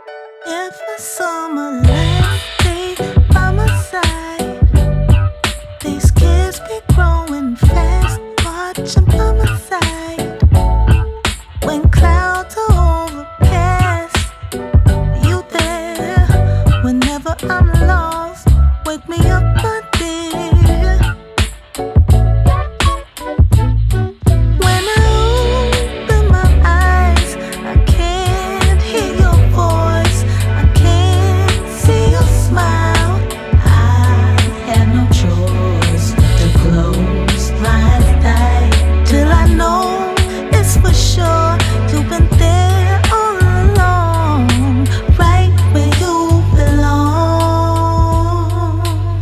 If a summer last day by my side, these kids be growing fast, watch 'em by my side. When clouds are overcast, you there. Whenever I'm lost, wake me up, my dear. When I open my eyes, I can't hear your voice, I can't see your smile. I have no choice to close my eyes tight till I know it's for sure you've been there all along, right where you belong.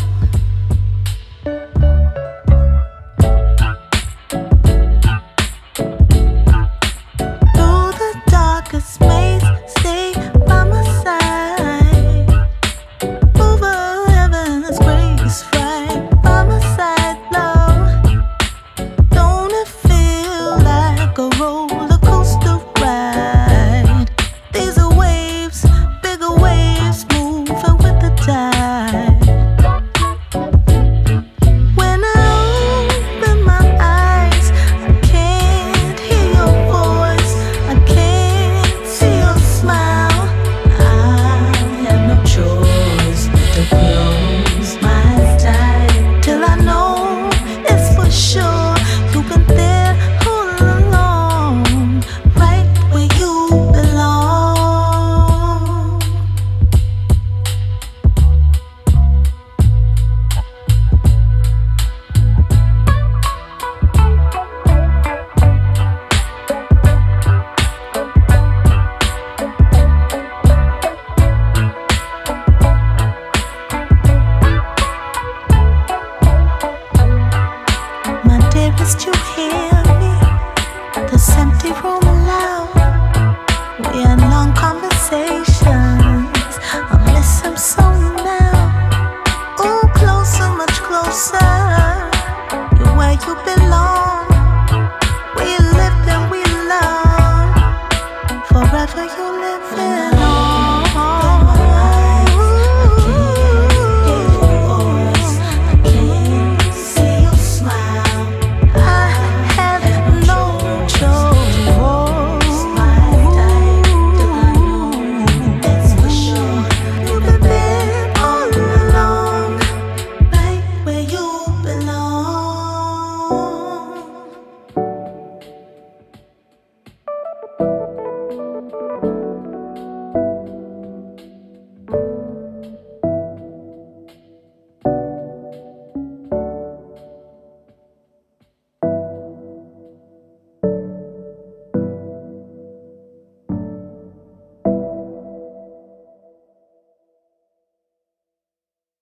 Through the darkest maze, stay by my side. Over heaven's greatest right by my side, love. Don't it feel like a roller coaster ride? These are waves, bigger waves, moving with the tide. When I open my eyes, I can't hear your voice, I can't see your smile. I have no choice to close my eyes tight till I know it's for sure you've been there all along, right where you belong. My dearest, you